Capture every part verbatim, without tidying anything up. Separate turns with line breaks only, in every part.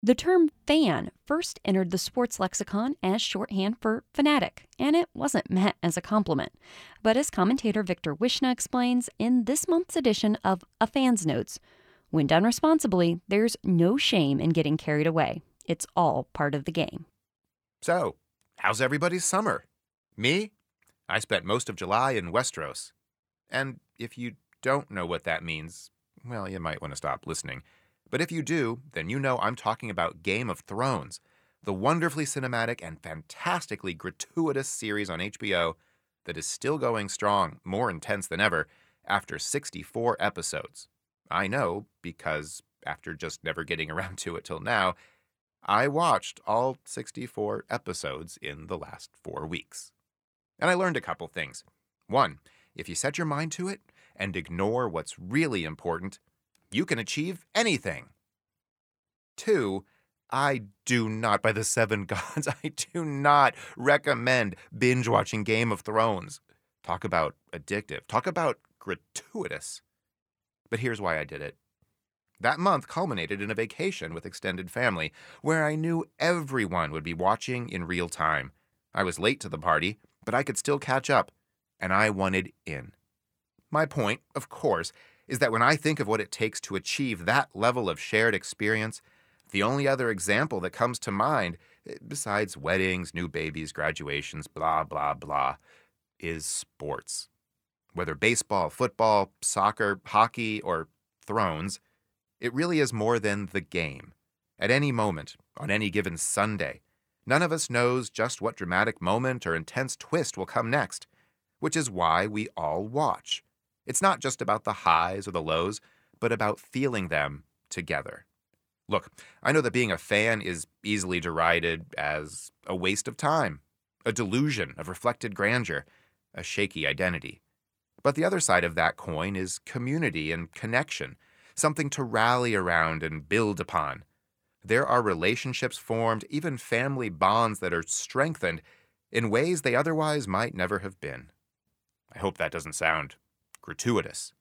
The term fan first entered the sports lexicon as shorthand for fanatic, and it wasn't meant as a compliment. But as commentator Victor Wishna explains in this month's edition of A Fan's Notes, when done responsibly, there's no shame in getting carried away. It's all part of the game.
So, how's everybody's summer? Me? I spent most of July in Westeros. And if you don't know what that means, well, you might want to stop listening. But if you do, then you know I'm talking about Game of Thrones, the wonderfully cinematic and fantastically gratuitous series on H B O that is still going strong, more intense than ever, after sixty-four episodes. I know because, after just never getting around to it till now, I watched all sixty-four episodes in the last four weeks. And I learned a couple things. One, if you set your mind to it and ignore what's really important, you can achieve anything. Two, I do not, by the seven gods, I do not recommend binge-watching Game of Thrones. Talk about addictive. Talk about gratuitous. But here's why I did it. That month culminated in a vacation with extended family, where I knew everyone would be watching in real time. I was late to the party, but I could still catch up, and I wanted in. My point, of course, is that when I think of what it takes to achieve that level of shared experience, the only other example that comes to mind, besides weddings, new babies, graduations, blah, blah, blah, is sports. Whether baseball, football, soccer, hockey, or Thrones, it really is more than the game. At any moment, on any given Sunday, none of us knows just what dramatic moment or intense twist will come next, which is why we all watch. It's not just about the highs or the lows, but about feeling them together. Look, I know that being a fan is easily derided as a waste of time, a delusion of reflected grandeur, a shaky identity. But the other side of that coin is community and connection, something to rally around and build upon. There are relationships formed, even family bonds that are strengthened in ways they otherwise might never have been. I hope that doesn't sound gratuitous.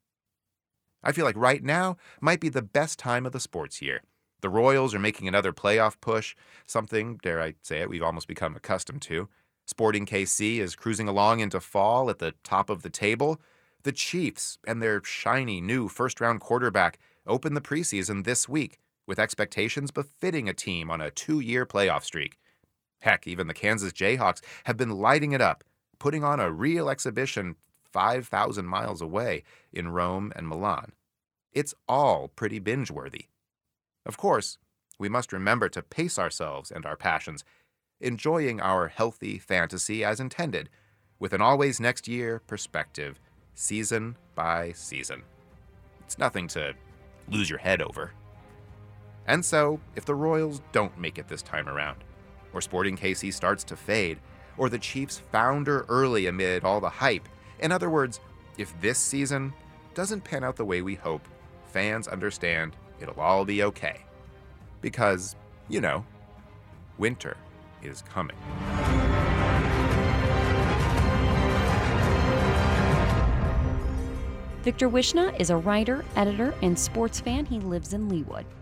I feel like right now might be the best time of the sports year. The Royals are making another playoff push, something, dare I say it, we've almost become accustomed to. Sporting K C is cruising along into fall at the top of the table. The Chiefs and their shiny new first-round quarterback open the preseason this week with expectations befitting a team on a two-year playoff streak. Heck, even the Kansas Jayhawks have been lighting it up, putting on a real exhibition five thousand miles away in Rome and Milan. It's all pretty binge-worthy. Of course, we must remember to pace ourselves and our passions, enjoying our healthy fantasy as intended, with an always next year perspective, season by season. It's nothing to lose your head over. And so, if the Royals don't make it this time around, or Sporting K C starts to fade, or the Chiefs founder early amid all the hype, in other words, if this season doesn't pan out the way we hope, fans understand it'll all be okay. Because, you know, winter is coming.
Victor Wishna is a writer, editor, and sports fan. He lives in Leawood.